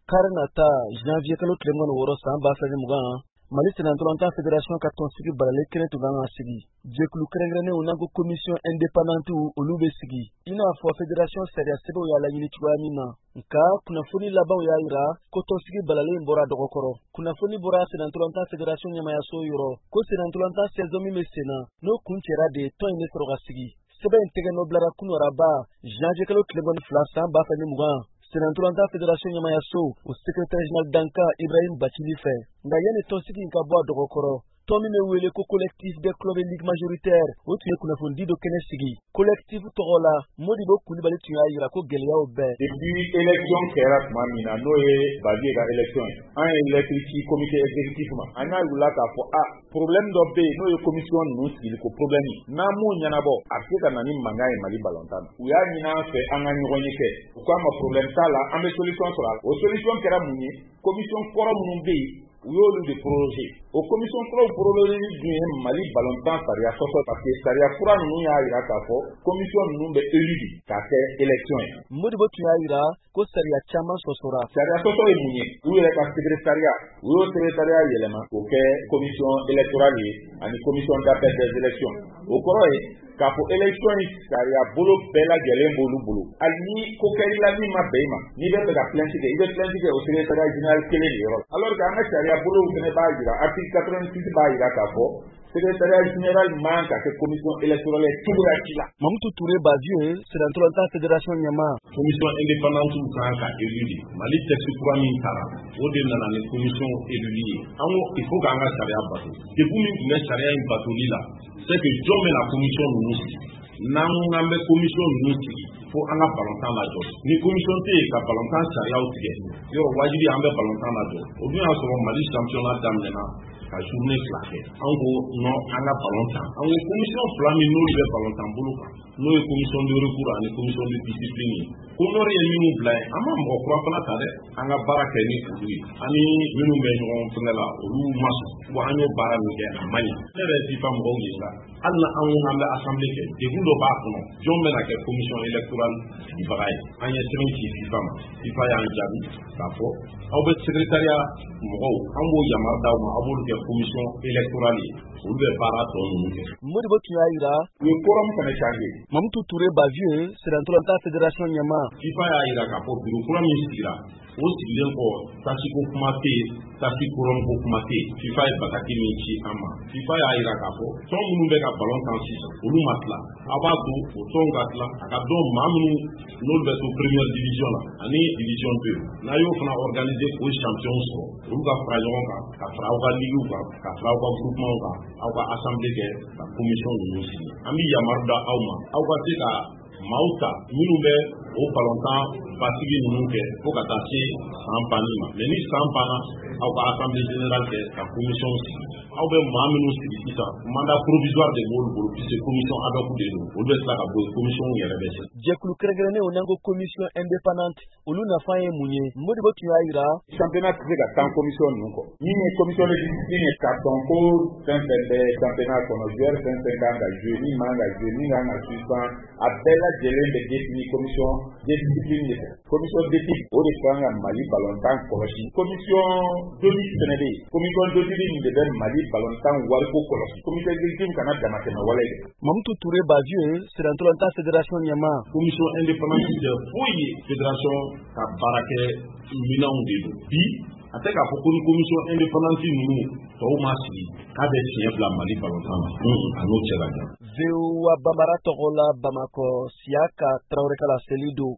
Karinata janvier kalo tlemon woro samba fani mugan Mali Sénatolanta Fédération ka tɔnsigi balale kɛnɛ tun kan ka sigi jɛkulu kɛrɛnkɛrɛnnen u n'an ko commission indépendante olu bɛ sigi i n'a fɔ fédération sariya sɛbɛnw y'a laɲini cogoya min na nka kunnafoni labanw y'a yira ko tɔnsigi balale in bɔra dɔgɔkɔrɔ kunnafoni bɔra Sénatolanta Fédération ɲɛmayaso yɔrɔ ko Sénatolanta saison min bɛ sen na n'o kun cɛra de tɔn in bɛ sɔrɔ ka sigi sɛbɛn in tɛgɛ nɔ bilara kunu araba janvier kalo tlemon 2 san 2020 Sénatolanta Fédération ɲɛmayaso o secrétaire général Danka Ibrahim Bacili fɛ nka yanni tɔnsigi in ka bɔ a dɔgɔkɔrɔ tɔn min bɛ wele ko collectif des clubs et ligue majoritaire o tun ye kunnafoni dɔ kɛnɛ sigi collectif tɔgɔ la Modibo Kulibali tun y'a yira ko gɛlɛyaw bɛɛ depuis élection kɛra tuma min na n'o ye Bawiye ka élection ye an ye lettre ci comité exécutif ma an y'a yir'u la k'a fɔ problème dɔ bɛ yen n'o ye commission ninnu sigili ko problème n'an m'o ɲɛnabɔ a bɛ se ka na ni mankan ye Mali balontan na u y'a ɲini an fɛ an ka ɲɔgɔn ye kɛ u k'an ma problème t'a la an bɛ solution sɔrɔ a la o solution kɛra mun ye commission kɔrɔ minnu bɛ yen u y'olu de proroger o commission kɔrɔw proroger dun ye Mali balontan sariya sɔsɔ parce que sariya kura ninnu y'a yira k'a fɔ commission ninnu bɛ élu de k'a kɛ élection ye Modibo tun y'a yira ko sariya caman sɔsɔra sariya sɔsɔ ye mun ye u yɛrɛ ka secrétariat u y'o secrétariat yɛlɛma k'o kɛ commission électorale ye ani commission d'appel des élections o kɔrɔ ye k'a fɔ élection in sariya bolo bɛɛ lajɛlen b'olu bolo hali ni ko kɛr'i la min ma bɛn i ma n'i bɛ fɛ ka plainte kɛ i bɛ plainte kɛ o secrétariat général kelen de yɔrɔ la alors que an ka sariya bolow fɛnɛ b'a yira article 86 b'a yira k'a fɔ secrétariat général man ka kɛ commission électorale cogoya ci la Mamutu Touré Bavieux Sénatolanta Fédération ɲɛma commission indépendante kan ka élu de Mali texte kura min taara o de nana ni commission élu ye an ko il faut k'an ka sariya bato depuis min tun bɛ sariya in batoli la c'est que jɔn bɛna commission ninnu sigi n'an ko k'an bɛ commission ninnu sigi fo an ka balontan lajɔ ni commission tɛ yen ka balontan sariyaw tigɛ yɔrɔ wajibi an bɛ balontan lajɔ o dun y'a sɔrɔ Mali championnat daminɛna ka journée 2 kɛ an ko non an ka balontan an ko commission 2 min n'olu bɛ balontan bolo kan n'o ye commission de recours ani commission de discipline ye ko n'olu ye minnu bila yen an ma mɔgɔ kura fana ta dɛ an ka baara kɛ ni olu ye ani minnu bɛ ɲɔgɔn fɛngɛ la olu ma sɔn wa an y'o baara min kɛ a man ɲɛ ne yɛrɛ ye FIFA mɔgɔw ɲininka hali na an ko k'an bɛ assemblée kɛ degun dɔ b'a kɔnɔ jɔn bɛna kɛ commission électorale sigibaga ye an ye sɛbɛn ci FIFA ma FIFA y'an jaabi k'a fɔ aw bɛ secrétariat mɔgɔw an b'o yamaru d'aw ma aw b'olu kɛ commission électorale ye olu bɛ baara tɔ ninnu kɛ Modibo tun y'a yira u ye quorum fana changé Mamutu Touré Bavieux Sénatolanta Fédération ɲɛma FIFA y'a yira k'a fɔ bureau kura min sigira o sigilen kɔ tasiko kuma tɛ yen tasi quorum ko kuma tɛ yen FIFA ye bataki min ci an ma FIFA y'a yira k'a fɔ tɔn minnu bɛ ka balontan sisan olu ma tila a b'a to o tɔn ka tila a ka dɔn maa minnu n'olu bɛ to première division la ani division 2 n'a y'o fana organiser k'o champion sɔrɔ olu ka fara ɲɔgɔn kan ka fara aw ka ligue kan ka fara aw ka groupement kan aw ka assemblée kɛ ka commission ninnu sigi an bɛ yamaru da aw ma aw ka se ka maaw ta minnu bɛ o balontan basigi ninnu kɛ fo ka taa se san banni ma mais ni san banna aw ka assemblée générale kɛ ka commission sigi aw bɛ maa minnu sigi sisan mandat provisoire de b'olu bolo puisque commission ad hoc de don olu bɛ tila ka bɔ yen commission yɛrɛ bɛ se jɛkulu kɛrɛnkɛrɛnnen o n'an ko commission indépendante olu nafa ye mun ye Modibo tun y'a yira championnat tɛ se ka tan commission ninnu kɔ min ye commission de discipline ye k'a dɔn ko fɛn fɛn bɛ championnat kɔnɔ joueur fɛn fɛn kan ka jouer min man ka jouer min kan ka suspend a bɛɛ lajɛlen bɛ défini commission de discipline de fɛ commission d'éthique o de kan ka Mali balontan kɔlɔsi commission d'audit fɛnɛ bɛ yen commission d'audit min de bɛ Mali balontan wariko kɔlɔsi commission exécutive kana damatɛmɛ wale kɛ Mamutu Touré Bavieux Sénatolanta Fédération ɲɛma commission indépendante tɛ foyi ye fédération ka baarakɛ minɛnw de don bi a tɛ k'a fɔ ko ni commission indépendante ninnu tɔw ma sigi k'a bɛ tiɲɛ bila Mali balontan na a n'o cɛ ka jan VOA Bambara tɔgɔ la Bamakɔ Siaka Traoré Kala Selido